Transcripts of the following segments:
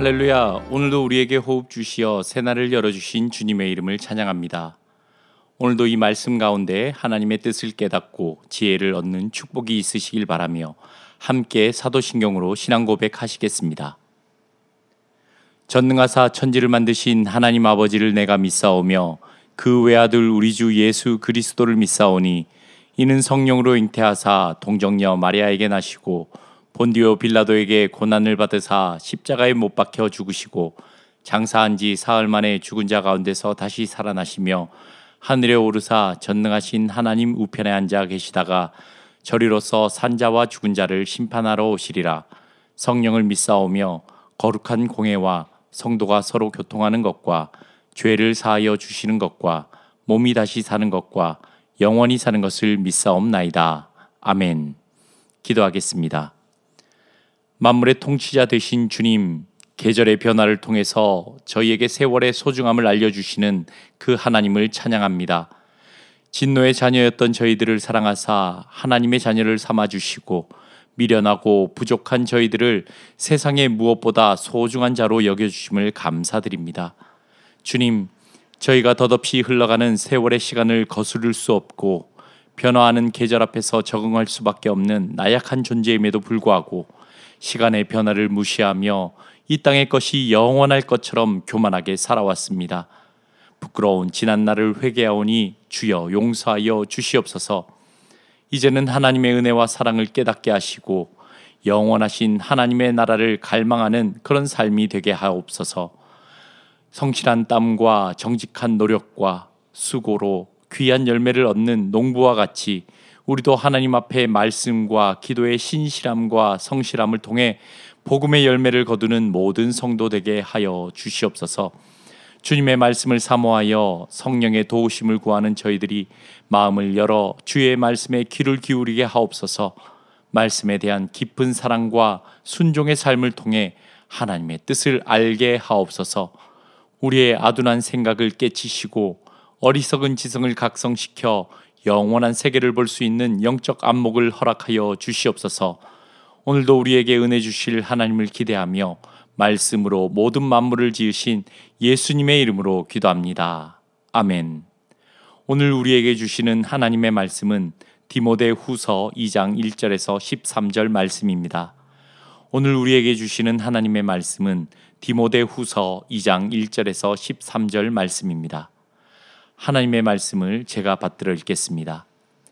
할렐루야. 오늘도 우리에게 호흡 주시어 새날을 열어주신 주님의 이름을 찬양합니다. 오늘도 이 말씀 가운데 하나님의 뜻을 깨닫고 지혜를 얻는 축복이 있으시길 바라며 함께 사도신경으로 신앙 고백하시겠습니다. 전능하사 천지를 만드신 하나님 아버지를 내가 믿사오며 그 외아들 우리 주 예수 그리스도를 믿사오니 이는 성령으로 잉태하사 동정녀 마리아에게 나시고 본디오 빌라도에게 고난을 받으사 십자가에 못 박혀 죽으시고 장사한 지 사흘 만에 죽은 자 가운데서 다시 살아나시며 하늘에 오르사 전능하신 하나님 우편에 앉아 계시다가 저리로서 산자와 죽은 자를 심판하러 오시리라. 성령을 믿사오며 거룩한 공회와 성도가 서로 교통하는 것과 죄를 사하여 주시는 것과 몸이 다시 사는 것과 영원히 사는 것을 믿사옵나이다. 아멘. 기도하겠습니다. 만물의 통치자 되신 주님, 계절의 변화를 통해서 저희에게 세월의 소중함을 알려주시는 그 하나님을 찬양합니다. 진노의 자녀였던 저희들을 사랑하사 하나님의 자녀를 삼아주시고 미련하고 부족한 저희들을 세상의 무엇보다 소중한 자로 여겨주심을 감사드립니다. 주님, 저희가 덧없이 흘러가는 세월의 시간을 거스를 수 없고 변화하는 계절 앞에서 적응할 수밖에 없는 나약한 존재임에도 불구하고 시간의 변화를 무시하며 이 땅의 것이 영원할 것처럼 교만하게 살아왔습니다. 부끄러운 지난 날을 회개하오니 주여 용서하여 주시옵소서. 이제는 하나님의 은혜와 사랑을 깨닫게 하시고 영원하신 하나님의 나라를 갈망하는 그런 삶이 되게 하옵소서. 성실한 땀과 정직한 노력과 수고로 귀한 열매를 얻는 농부와 같이 우리도 하나님 앞에 말씀과 기도의 신실함과 성실함을 통해 복음의 열매를 거두는 모든 성도 되게 하여 주시옵소서. 주님의 말씀을 사모하여 성령의 도우심을 구하는 저희들이 마음을 열어 주의 말씀에 귀를 기울이게 하옵소서. 말씀에 대한 깊은 사랑과 순종의 삶을 통해 하나님의 뜻을 알게 하옵소서. 우리의 아둔한 생각을 깨치시고 어리석은 지성을 각성시켜 영원한 세계를 볼 수 있는 영적 안목을 허락하여 주시옵소서. 오늘도 우리에게 은혜 주실 하나님을 기대하며 말씀으로 모든 만물을 지으신 예수님의 이름으로 기도합니다. 아멘. 오늘 우리에게 주시는 하나님의 말씀은 디모데 후서 2장 1절에서 13절 말씀입니다. 오늘 우리에게 주시는 하나님의 말씀은 디모데 후서 2장 1절에서 13절 말씀입니다. 하나님의 말씀을 제가 받들어 읽겠습니다.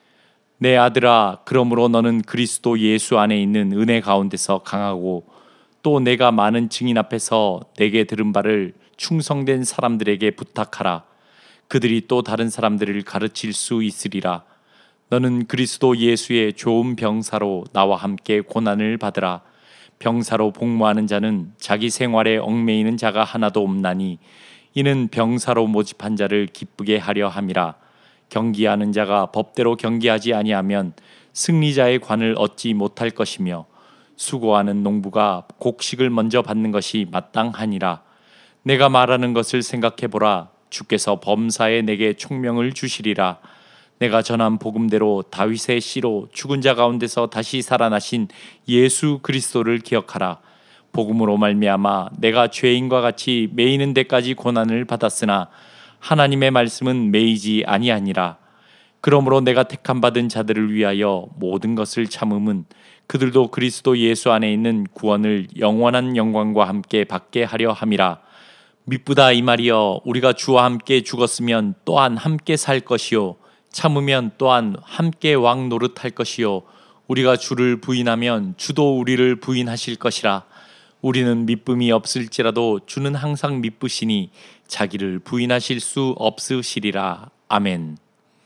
내 아들아, 그러므로 너는 그리스도 예수 안에 있는 은혜 가운데서 강하고 또 내가 많은 증인 앞에서 내게 들은 바를 충성된 사람들에게 부탁하라. 그들이 또 다른 사람들을 가르칠 수 있으리라. 너는 그리스도 예수의 좋은 병사로 나와 함께 고난을 받으라. 병사로 복무하는 자는 자기 생활에 얽매이는 자가 하나도 없나니 이는 병사로 모집한 자를 기쁘게 하려 함이라. 경기하는 자가 법대로 경기하지 아니하면 승리자의 관을 얻지 못할 것이며 수고하는 농부가 곡식을 먼저 받는 것이 마땅하니라. 내가 말하는 것을 생각해보라. 주께서 범사에 내게 총명을 주시리라. 내가 전한 복음대로 다윗의 씨로 죽은 자 가운데서 다시 살아나신 예수 그리스도를 기억하라. 복음으로 말미암아 내가 죄인과 같이 매이는 데까지 고난을 받았으나 하나님의 말씀은 매이지 아니하니라. 그러므로 내가 택함 받은 자들을 위하여 모든 것을 참음은 그들도 그리스도 예수 안에 있는 구원을 영원한 영광과 함께 받게 하려 함이라. 미쁘다 이 말이여, 우리가 주와 함께 죽었으면 또한 함께 살 것이요 참으면 또한 함께 왕 노릇할 것이요 우리가 주를 부인하면 주도 우리를 부인하실 것이라. 우리는 미쁨이 없을지라도 주는 항상 미쁘시니 자기를 부인하실 수 없으시리라. 아멘.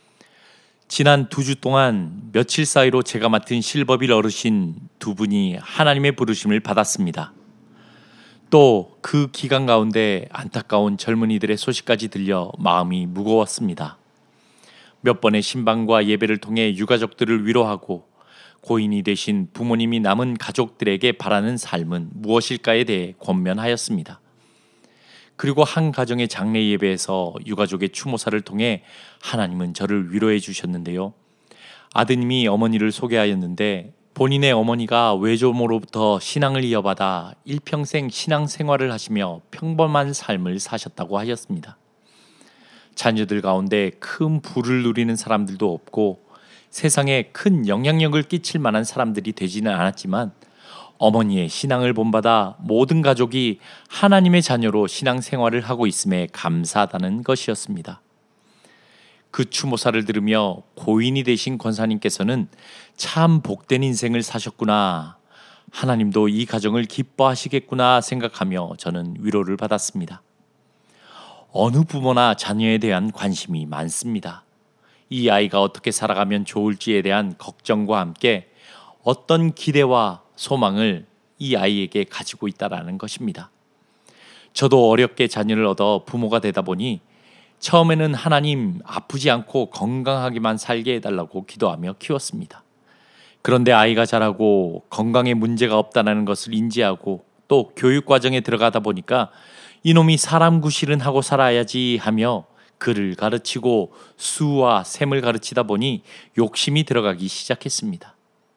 지난 2주 동안 며칠 사이로 제가 맡은 실버빌 어르신 2분이 하나님의 부르심을 받았습니다. 또 그 기간 가운데 안타까운 젊은이들의 소식까지 들려 마음이 무거웠습니다. 몇 번의 신방과 예배를 통해 유가족들을 위로하고 고인이 되신 부모님이 남은 가족들에게 바라는 삶은 무엇일까에 대해 권면하였습니다. 그리고 한 가정의 장례 예배에서 유가족의 추모사를 통해 하나님은 저를 위로해 주셨는데요. 아드님이 어머니를 소개하였는데 본인의 어머니가 외조모로부터 신앙을 이어받아 일평생 신앙생활을 하시며 평범한 삶을 사셨다고 하셨습니다. 자녀들 가운데 큰 부를 누리는 사람들도 없고 세상에 큰 영향력을 끼칠 만한 사람들이 되지는 않았지만 어머니의 신앙을 본받아 모든 가족이 하나님의 자녀로 신앙생활을 하고 있음에 감사하다는 것이었습니다. 그 추모사를 들으며 고인이 되신 권사님께서는 참 복된 인생을 사셨구나, 하나님도 이 가정을 기뻐하시겠구나 생각하며 저는 위로를 받았습니다. 어느 부모나 자녀에 대한 관심이 많습니다. 이 아이가 어떻게 살아가면 좋을지에 대한 걱정과 함께 어떤 기대와 소망을 이 아이에게 가지고 있다라는 것입니다. 저도 어렵게 자녀를 얻어 부모가 되다 보니 처음에는 하나님 아프지 않고 건강하게만 살게 해달라고 기도하며 키웠습니다. 그런데 아이가 자라고 건강에 문제가 없다는 것을 인지하고 또 교육 과정에 들어가다 보니까 이놈이 사람 구실은 하고 살아야지 하며 글을 가르치고 수와 셈을 가르치다 보니 욕심이 들어가기 시작했습니다.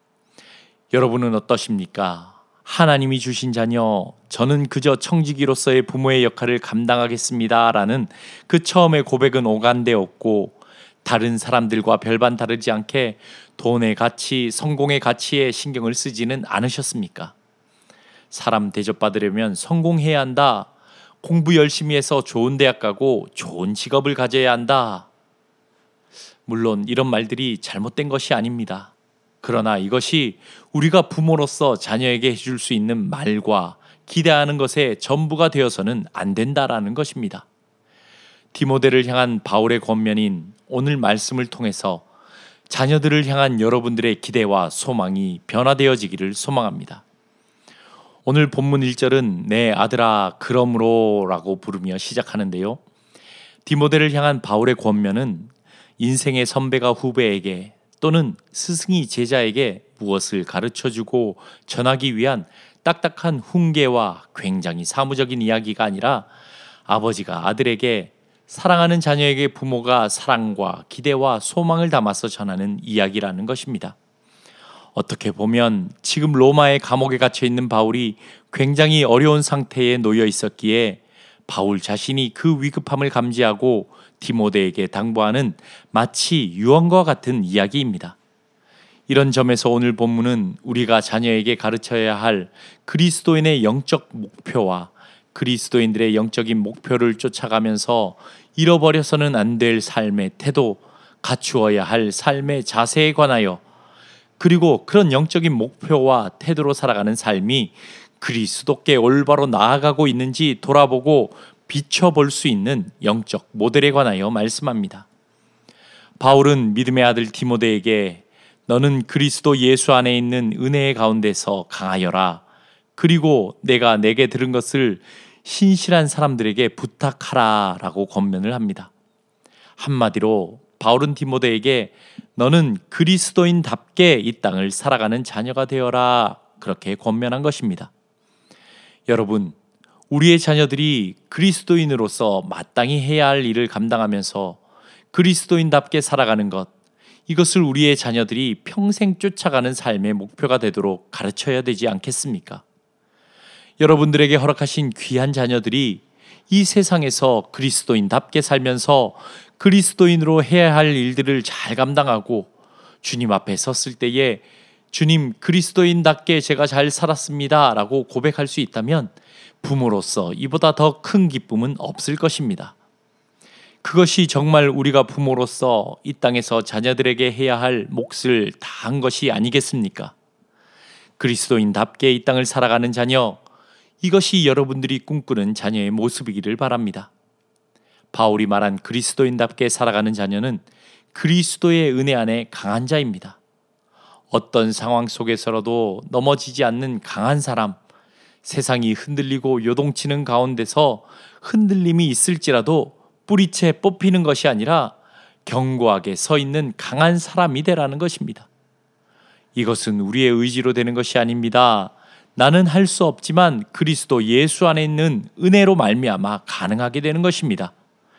여러분은 어떠십니까? 하나님이 주신 자녀, 저는 그저 청지기로서의 부모의 역할을 감당하겠습니다 라는 그 처음의 고백은 오간되었고 다른 사람들과 별반 다르지 않게 돈의 가치, 성공의 가치에 신경을 쓰지는 않으셨습니까? 사람 대접받으려면 성공해야 한다. 공부 열심히 해서 좋은 대학 가고 좋은 직업을 가져야 한다. 물론 이런 말들이 잘못된 것이 아닙니다. 그러나 이것이 우리가 부모로서 자녀에게 해줄 수 있는 말과 기대하는 것의 전부가 되어서는 안 된다라는 것입니다. 디모데를 향한 바울의 권면인 오늘 말씀을 통해서 자녀들을 향한 여러분들의 기대와 소망이 변화되어지기를 소망합니다. 오늘 본문 1절은 내 아들아 그러므로 라고 부르며 시작하는데요. 디모데를 향한 바울의 권면은 인생의 선배가 후배에게 또는 스승이 제자에게 무엇을 가르쳐주고 전하기 위한 딱딱한 훈계와 굉장히 사무적인 이야기가 아니라 아버지가 아들에게, 사랑하는 자녀에게 부모가 사랑과 기대와 소망을 담아서 전하는 이야기라는 것입니다. 어떻게 보면 지금 로마의 감옥에 갇혀 있는 바울이 굉장히 어려운 상태에 놓여 있었기에 바울 자신이 그 위급함을 감지하고 디모데에게 당부하는 마치 유언과 같은 이야기입니다. 이런 점에서 오늘 본문은 우리가 자녀에게 가르쳐야 할 그리스도인의 영적 목표와 그리스도인들의 영적인 목표를 쫓아가면서 잃어버려서는 안 될 삶의 태도, 갖추어야 할 삶의 자세에 관하여, 그리고 그런 영적인 목표와 태도로 살아가는 삶이 그리스도께 올바로 나아가고 있는지 돌아보고 비춰볼 수 있는 영적 모델에 관하여 말씀합니다. 바울은 믿음의 아들 디모데에게 너는 그리스도 예수 안에 있는 은혜의 가운데서 강하여라. 그리고 내가 내게 들은 것을 신실한 사람들에게 부탁하라 라고 권면을 합니다. 한마디로 바울은 디모데에게 너는 그리스도인답게 이 땅을 살아가는 자녀가 되어라 그렇게 권면한 것입니다. 여러분, 우리의 자녀들이 그리스도인으로서 마땅히 해야 할 일을 감당하면서 그리스도인답게 살아가는 것, 이것을 우리의 자녀들이 평생 쫓아가는 삶의 목표가 되도록 가르쳐야 되지 않겠습니까? 여러분들에게 허락하신 귀한 자녀들이 이 세상에서 그리스도인답게 살면서 그리스도인으로 해야 할 일들을 잘 감당하고 주님 앞에 섰을 때에 주님, 그리스도인답게 제가 잘 살았습니다 라고 고백할 수 있다면 부모로서 이보다 더 큰 기쁨은 없을 것입니다. 그것이 정말 우리가 부모로서 이 땅에서 자녀들에게 해야 할 몫을 다한 것이 아니겠습니까? 그리스도인답게 이 땅을 살아가는 자녀, 이것이 여러분들이 꿈꾸는 자녀의 모습이기를 바랍니다. 바울이 말한 그리스도인답게 살아가는 자녀는 그리스도의 은혜 안에 강한 자입니다. 어떤 상황 속에서라도 넘어지지 않는 강한 사람, 세상이 흔들리고 요동치는 가운데서 흔들림이 있을지라도 뿌리채 뽑히는 것이 아니라 견고하게 서 있는 강한 사람이 되라는 것입니다. 이것은 우리의 의지로 되는 것이 아닙니다. 나는 할 수 없지만 그리스도 예수 안에 있는 은혜로 말미암아 가능하게 되는 것입니다.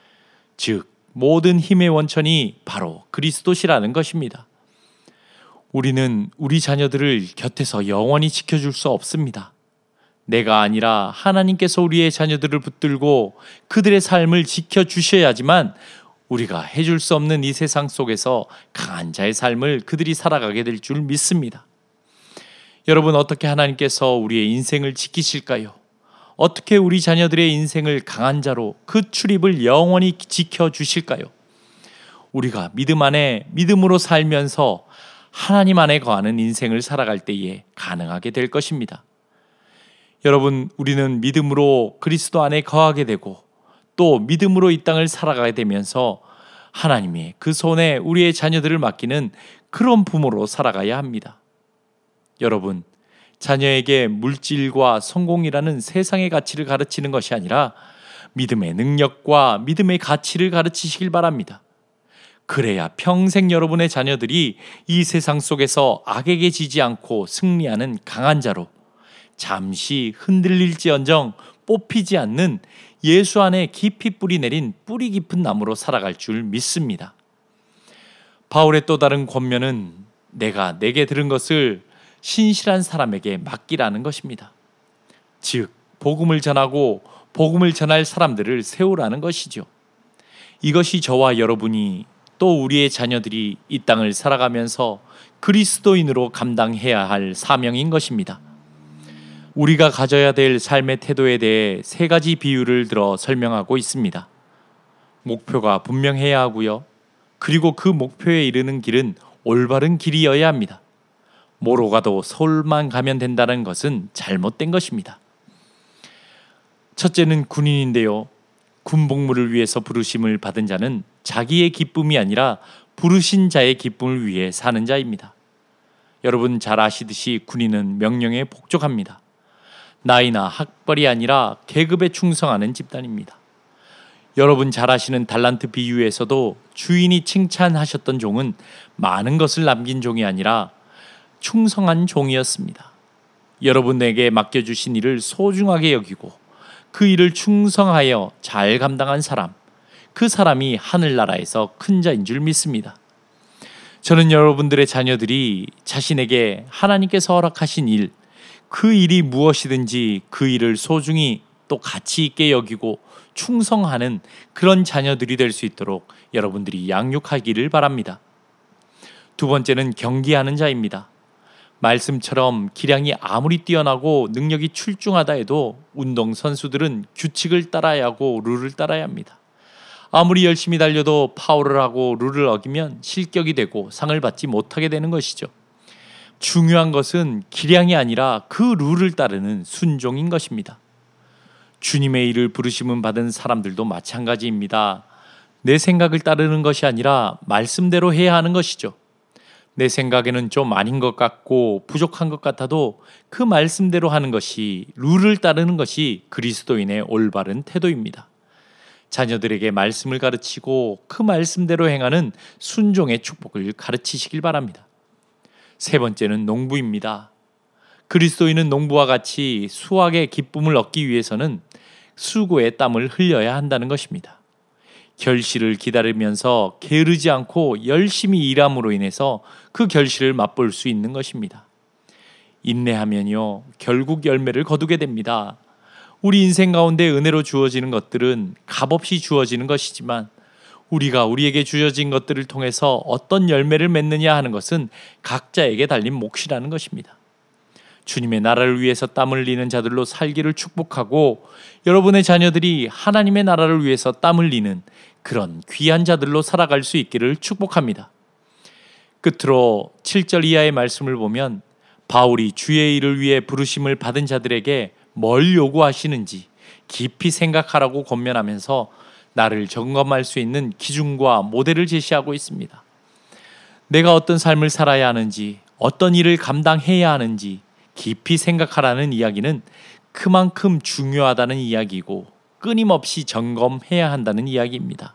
즉 모든 힘의 원천이 바로 그리스도시라는 것입니다. 우리는 우리 자녀들을 곁에서 영원히 지켜줄 수 없습니다. 내가 아니라 하나님께서 우리의 자녀들을 붙들고 그들의 삶을 지켜주셔야지만 우리가 해줄 수 없는 이 세상 속에서 강한 자의 삶을 그들이 살아가게 될 줄 믿습니다. 여러분, 어떻게 하나님께서 우리의 인생을 지키실까요? 어떻게 우리 자녀들의 인생을 강한 자로 그 출입을 영원히 지켜주실까요? 우리가 믿음 안에 믿음으로 살면서 하나님 안에 거하는 인생을 살아갈 때에 가능하게 될 것입니다. 여러분, 우리는 믿음으로 그리스도 안에 거하게 되고 또 믿음으로 이 땅을 살아가게 되면서 하나님이 그 손에 우리의 자녀들을 맡기는 그런 부모로 살아가야 합니다. 여러분, 자녀에게 물질과 성공이라는 세상의 가치를 가르치는 것이 아니라 믿음의 능력과 믿음의 가치를 가르치시길 바랍니다. 그래야 평생 여러분의 자녀들이 이 세상 속에서 악에게 지지 않고 승리하는 강한 자로 잠시 흔들릴지언정 뽑히지 않는 예수 안에 깊이 뿌리 내린 뿌리 깊은 나무로 살아갈 줄 믿습니다. 바울의 또 다른 권면은 내게 들은 것을 신실한 사람에게 맡기라는 것입니다. 즉, 복음을 전하고 복음을 전할 사람들을 세우라는 것이죠. 이것이 저와 여러분이 또 우리의 자녀들이 이 땅을 살아가면서 그리스도인으로 감당해야 할 사명인 것입니다. 우리가 가져야 될 삶의 태도에 대해 세 가지 비유를 들어 설명하고 있습니다. 목표가 분명해야 하고요. 그리고 그 목표에 이르는 길은 올바른 길이어야 합니다. 뭐로 가도 서울만 가면 된다는 것은 잘못된 것입니다. 첫째는 군인인데요. 군복무를 위해서 부르심을 받은 자는 자기의 기쁨이 아니라 부르신 자의 기쁨을 위해 사는 자입니다. 여러분 잘 아시듯이 군인은 명령에 복종합니다. 나이나 학벌이 아니라 계급에 충성하는 집단입니다. 여러분 잘 아시는 달란트 비유에서도 주인이 칭찬하셨던 종은 많은 것을 남긴 종이 아니라 충성한 종이었습니다. 여러분에게 맡겨주신 일을 소중하게 여기고 그 일을 충성하여 잘 감당한 사람, 그 사람이 하늘나라에서 큰 자인 줄 믿습니다. 저는 여러분들의 자녀들이 자신에게 하나님께서 허락하신 일, 그 일이 무엇이든지 그 일을 소중히 또 가치 있게 여기고 충성하는 그런 자녀들이 될 수 있도록 여러분들이 양육하기를 바랍니다. 두 번째는 경기하는 자입니다. 말씀처럼 기량이 아무리 뛰어나고 능력이 출중하다 해도 운동선수들은 규칙을 따라야 하고 룰을 따라야 합니다. 아무리 열심히 달려도 파울을 하고 룰을 어기면 실격이 되고 상을 받지 못하게 되는 것이죠. 중요한 것은 기량이 아니라 그 룰을 따르는 순종인 것입니다. 주님의 일을 부르심은 받은 사람들도 마찬가지입니다. 내 생각을 따르는 것이 아니라 말씀대로 해야 하는 것이죠. 내 생각에는 좀 아닌 것 같고 부족한 것 같아도 그 말씀대로 하는 것이, 룰을 따르는 것이 그리스도인의 올바른 태도입니다. 자녀들에게 말씀을 가르치고 그 말씀대로 행하는 순종의 축복을 가르치시길 바랍니다. 세 번째는 농부입니다. 그리스도인은 농부와 같이 수확의 기쁨을 얻기 위해서는 수고의 땀을 흘려야 한다는 것입니다. 결실을 기다리면서 게으르지 않고 열심히 일함으로 인해서 그 결실을 맛볼 수 있는 것입니다. 인내하면요, 결국 열매를 거두게 됩니다. 우리 인생 가운데 은혜로 주어지는 것들은 값없이 주어지는 것이지만 우리가 우리에게 주어진 것들을 통해서 어떤 열매를 맺느냐 하는 것은 각자에게 달린 몫이라는 것입니다. 주님의 나라를 위해서 땀 흘리는 자들로 살기를 축복하고 여러분의 자녀들이 하나님의 나라를 위해서 땀 흘리는 그런 귀한 자들로 살아갈 수 있기를 축복합니다. 끝으로 7절 이하의 말씀을 보면 바울이 주의 일을 위해 부르심을 받은 자들에게 뭘 요구하시는지 깊이 생각하라고 권면하면서 나를 점검할 수 있는 기준과 모델을 제시하고 있습니다. 내가 어떤 삶을 살아야 하는지, 어떤 일을 감당해야 하는지 깊이 생각하라는 이야기는 그만큼 중요하다는 이야기이고 끊임없이 점검해야 한다는 이야기입니다.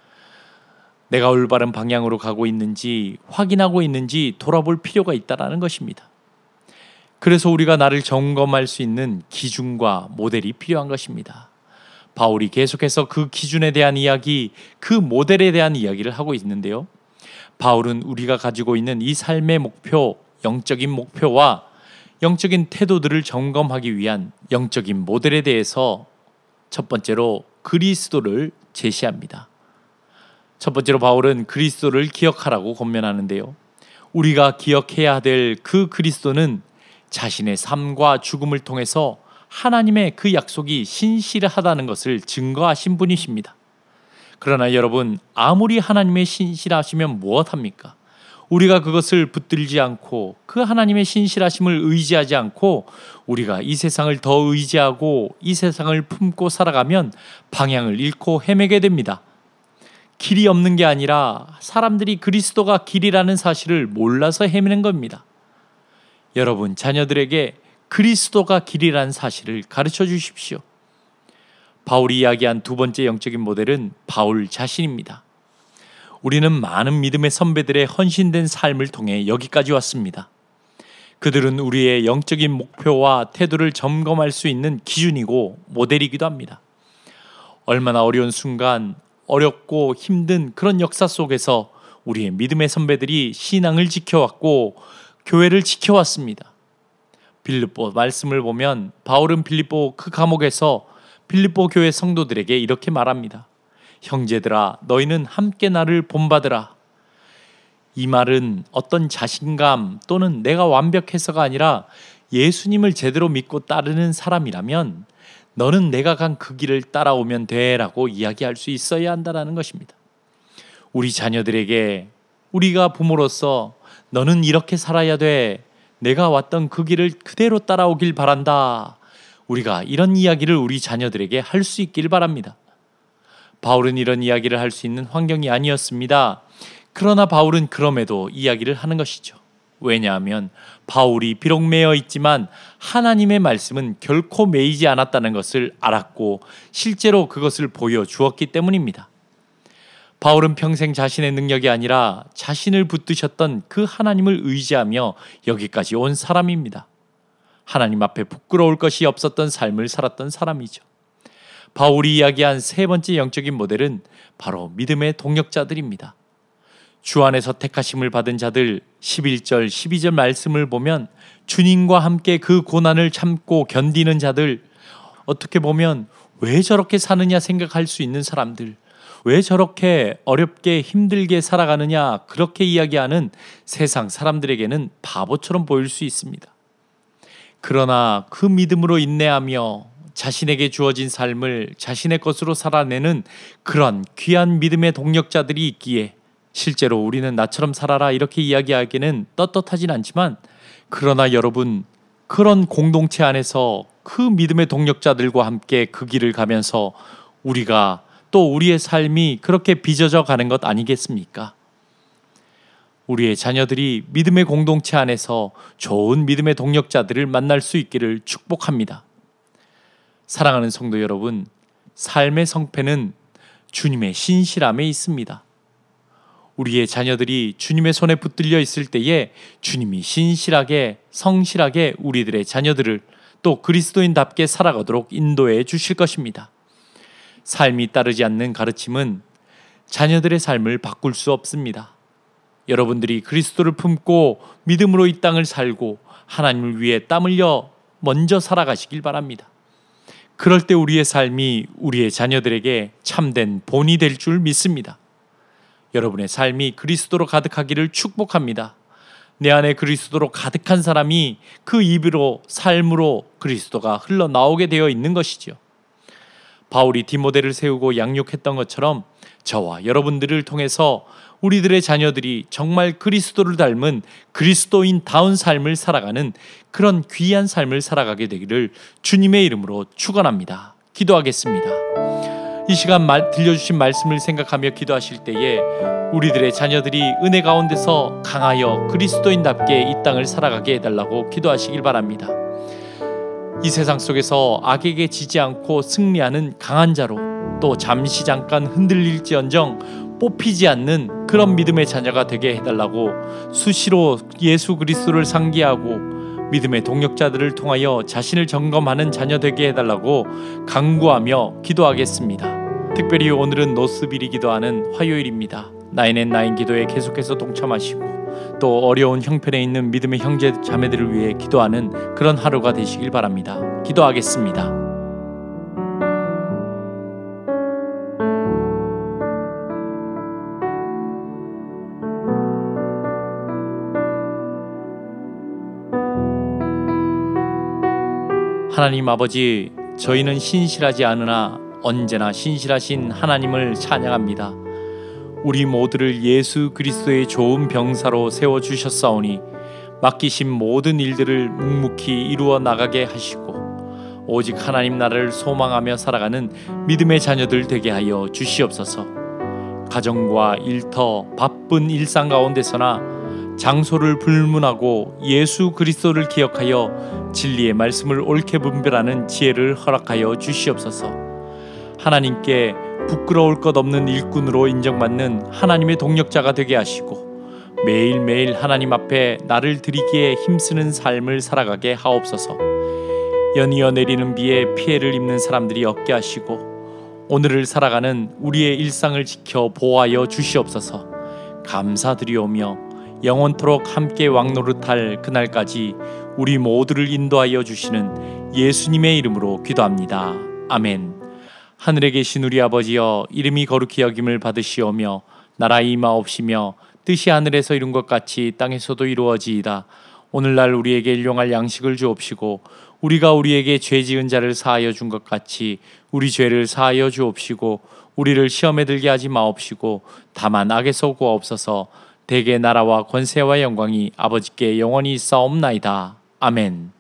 내가 올바른 방향으로 가고 있는지 확인하고 있는지 돌아볼 필요가 있다는 것입니다. 그래서 우리가 나를 점검할 수 있는 기준과 모델이 필요한 것입니다. 바울이 계속해서 그 기준에 대한 이야기, 그 모델에 대한 이야기를 하고 있는데요. 바울은 우리가 가지고 있는 이 삶의 목표, 영적인 목표와 영적인 태도들을 점검하기 위한 영적인 모델에 대해서 첫 번째로 그리스도를 제시합니다. 첫 번째로 바울은 그리스도를 기억하라고 권면하는데요. 우리가 기억해야 될 그 그리스도는 자신의 삶과 죽음을 통해서 하나님의 그 약속이 신실하다는 것을 증거하신 분이십니다. 그러나 여러분, 아무리 하나님의 신실하시면 무엇합니까? 우리가 그것을 붙들지 않고 그 하나님의 신실하심을 의지하지 않고 우리가 이 세상을 더 의지하고 이 세상을 품고 살아가면 방향을 잃고 헤매게 됩니다. 길이 없는 게 아니라 사람들이 그리스도가 길이라는 사실을 몰라서 헤매는 겁니다. 여러분, 자녀들에게 그리스도가 길이라는 사실을 가르쳐 주십시오. 바울이 이야기한 두 번째 영적인 모델은 바울 자신입니다. 우리는 많은 믿음의 선배들의 헌신된 삶을 통해 여기까지 왔습니다. 그들은 우리의 영적인 목표와 태도를 점검할 수 있는 기준이고 모델이기도 합니다. 얼마나 어려운 순간, 어렵고 힘든 그런 역사 속에서 우리의 믿음의 선배들이 신앙을 지켜왔고 교회를 지켜왔습니다. 빌립보 말씀을 보면 바울은 빌립보 그 감옥에서 빌립보 교회 성도들에게 이렇게 말합니다. 형제들아, 너희는 함께 나를 본받으라. 이 말은 어떤 자신감 또는 내가 완벽해서가 아니라 예수님을 제대로 믿고 따르는 사람이라면 너는 내가 간 그 길을 따라오면 돼라고 이야기할 수 있어야 한다는 것입니다. 우리 자녀들에게 우리가 부모로서 너는 이렇게 살아야 돼. 내가 왔던 그 길을 그대로 따라오길 바란다. 우리가 이런 이야기를 우리 자녀들에게 할 수 있길 바랍니다. 바울은 이런 이야기를 할 수 있는 환경이 아니었습니다. 그러나 바울은 그럼에도 이야기를 하는 것이죠. 왜냐하면 바울이 비록 매여 있지만 하나님의 말씀은 결코 매이지 않았다는 것을 알았고 실제로 그것을 보여주었기 때문입니다. 바울은 평생 자신의 능력이 아니라 자신을 붙드셨던 그 하나님을 의지하며 여기까지 온 사람입니다. 하나님 앞에 부끄러울 것이 없었던 삶을 살았던 사람이죠. 바울이 이야기한 세 번째 영적인 모델은 바로 믿음의 동력자들입니다. 주 안에서 택하심을 받은 자들 11절, 12절 말씀을 보면 주님과 함께 그 고난을 참고 견디는 자들, 어떻게 보면 왜 저렇게 사느냐 생각할 수 있는 사람들, 왜 저렇게 어렵게 힘들게 살아가느냐 그렇게 이야기하는 세상 사람들에게는 바보처럼 보일 수 있습니다. 그러나 그 믿음으로 인내하며 자신에게 주어진 삶을 자신의 것으로 살아내는 그런 귀한 믿음의 동력자들이 있기에 실제로 우리는 나처럼 살아라 이렇게 이야기하기는 떳떳하진 않지만 그러나 여러분, 그런 공동체 안에서 그 믿음의 동력자들과 함께 그 길을 가면서 우리가 또 우리의 삶이 그렇게 빚어져 가는 것 아니겠습니까? 우리의 자녀들이 믿음의 공동체 안에서 좋은 믿음의 동력자들을 만날 수 있기를 축복합니다. 사랑하는 성도 여러분, 삶의 성패는 주님의 신실함에 있습니다. 우리의 자녀들이 주님의 손에 붙들려 있을 때에 주님이 신실하게, 성실하게 우리들의 자녀들을 또 그리스도인답게 살아가도록 인도해 주실 것입니다. 삶이 따르지 않는 가르침은 자녀들의 삶을 바꿀 수 없습니다. 여러분들이 그리스도를 품고 믿음으로 이 땅을 살고 하나님을 위해 땀 흘려 먼저 살아가시길 바랍니다. 그럴 때 우리의 삶이 우리의 자녀들에게 참된 본이 될 줄 믿습니다. 여러분의 삶이 그리스도로 가득하기를 축복합니다. 내 안에 그리스도로 가득한 사람이 그 입으로 삶으로 그리스도가 흘러나오게 되어 있는 것이죠. 바울이 디모데를 세우고 양육했던 것처럼 저와 여러분들을 통해서 우리들의 자녀들이 정말 그리스도를 닮은 그리스도인다운 삶을 살아가는 그런 귀한 삶을 살아가게 되기를 주님의 이름으로 축원합니다. 기도하겠습니다. 이 시간 들려주신 말씀을 생각하며 기도하실 때에 우리들의 자녀들이 은혜 가운데서 강하여 그리스도인답게 이 땅을 살아가게 해달라고 기도하시길 바랍니다. 이 세상 속에서 악에게 지지 않고 승리하는 강한 자로 또 잠시 잠깐 흔들릴지언정 뽑히지 않는 그런 믿음의 자녀가 되게 해달라고 수시로 예수 그리스도를 상기하고 믿음의 동력자들을 통하여 자신을 점검하는 자녀 되게 해달라고 간구하며 기도하겠습니다. 특별히 오늘은 노스빌이 기도하는 화요일입니다. 나인앤나인 기도에 계속해서 동참하시고 또 어려운 형편에 있는 믿음의 형제 자매들을 위해 기도하는 그런 하루가 되시길 바랍니다. 기도하겠습니다. 하나님 아버지, 저희는 신실하지 않으나 언제나 신실하신 하나님을 찬양합니다. 우리 모두를 예수 그리스도의 좋은 병사로 세워주셨사오니 맡기신 모든 일들을 묵묵히 이루어 나가게 하시고 오직 하나님 나라를 소망하며 살아가는 믿음의 자녀들 되게 하여 주시옵소서. 가정과 일터, 바쁜 일상 가운데서나 장소를 불문하고 예수 그리스도를 기억하여 진리의 말씀을 옳게 분별하는 지혜를 허락하여 주시옵소서. 하나님께 부끄러울 것 없는 일꾼으로 인정받는 하나님의 동력자가 되게 하시고 매일매일 하나님 앞에 나를 드리기에 힘쓰는 삶을 살아가게 하옵소서. 연이어 내리는 비에 피해를 입는 사람들이 없게 하시고 오늘을 살아가는 우리의 일상을 지켜 보호하여 주시옵소서. 감사드리오며 영원토록 함께 왕노릇할 그날까지 우리 모두를 인도하여 주시는 예수님의 이름으로 기도합니다. 아멘. 하늘에 계신 우리 아버지여, 이름이 거룩히 여김을 받으시오며 나라 임하옵시며 뜻이 하늘에서 이룬 것 같이 땅에서도 이루어지이다. 오늘날 우리에게 일용할 양식을 주옵시고 우리가 우리에게 죄 지은 자를 사하여 준 것 같이 우리 죄를 사하여 주옵시고 우리를 시험에 들게 하지 마옵시고 다만 악에서 구하옵소서. 대개 나라와 권세와 영광이 아버지께 영원히 있사옵나이다. 아멘.